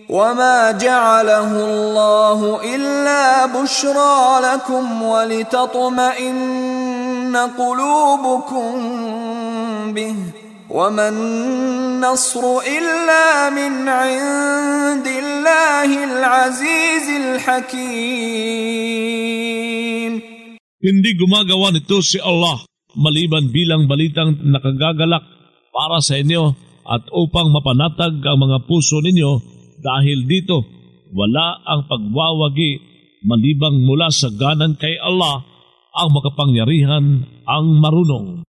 وما جعله الله إلا بشرى لكم ولتطمئن قلوبكم به وما النصر إلا من عند الله العزيز الحكيم. Hindi gumagawa nito si Allah maliban bilang balitang nakagagalak para sa inyo at upang mapanatag ang mga puso ninyo. Dahil dito, wala ang pagwawagi malibang mula sa ganan kay Allah ang makapangyarihan ang marunong.